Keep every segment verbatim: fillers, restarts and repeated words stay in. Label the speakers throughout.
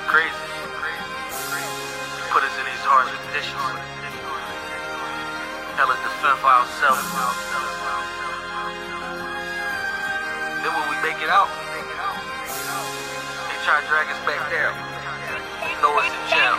Speaker 1: crazy. Put us in these harsh conditions. Hell, let's defend for ourselves. Then when we make it out, they try to drag us back down. Throw us in jail.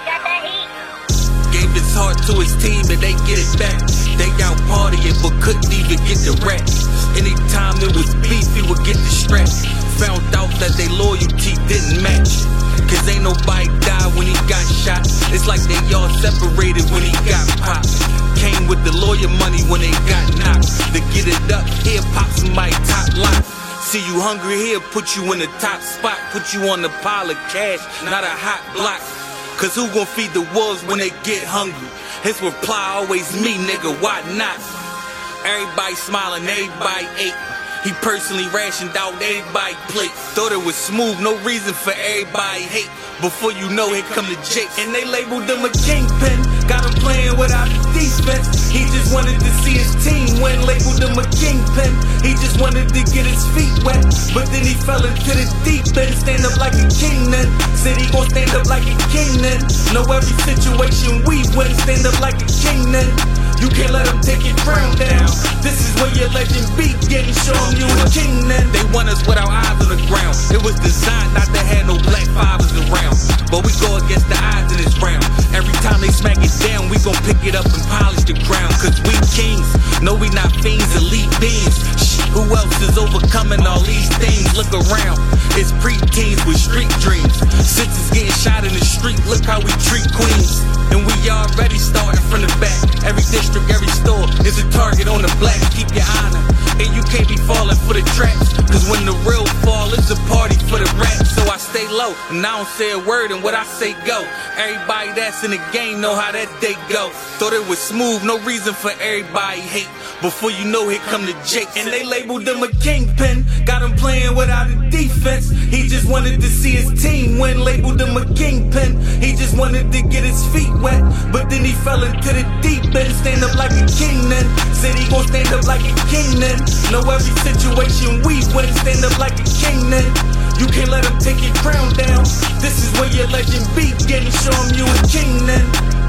Speaker 2: Gave his heart to his team and they get it back. They out partying but couldn't even get the rap. Anytime it was beef, he would get distracted. Found out that they loyalty didn't match. Cause ain't nobody died when he got shot. It's like they all separated when he got popped. Came with the lawyer money when they got knocked. To get it up, here pop somebody top lock. See you hungry here, put you in the top spot. Put you on the pile of cash, not a hot block. Cause who gon' feed the wolves when they get hungry? His reply always me, nigga, why not? Everybody smiling, everybody ate. He personally rationed out everybody's plate. Thought it was smooth, no reason for everybody hate. Before you know, here come the Jake. And they labeled him a kingpin. Got him playing without the defense. He just wanted to see his team win. Labeled him a kingpin. He just wanted to get his feet wet. But then he fell into the deep end. Stand up like a king then. Said he gon' stand up like a king then. Know every situation we win. Stand up like a king then. You can't let them take your crown down. This is where your legend begins. Show them you a king then. They want us with our eyes on the ground. It was designed not to have no black fathers around. But we go against the odds in this round. Every time they smack it down, we gon' pick it up and polish the ground. Cause we kings, no we not fiends, elite beings. Shit, who else is overcoming all these things? Look around, it's pre-teens with street dreams. Sisters getting shot in the street, look how we treat queens. And we already starting from the back. Every district, every store is a target on the black. Keep your honor, and you can't be falling for the traps. Cause when the real fall, it's a party for the rap. So I stay low, and I don't say a word, and what I say go. Everybody that's in the game know how that day go. Thought it was smooth, no reason for everybody hate. Before you know, here come the Jake. And they labeled him a kingpin. Got him playing without a defense. He just wanted to see his team win. Labeled him a kingpin. He just wanted to get his feet wet. But then he fell into the deep end. Stand up like a king then. Said he gon' stand up like a king then. Know every situation we win. Stand up like a king then. You can't let him take your crown down. This is where your legend begins. Show him you a king then.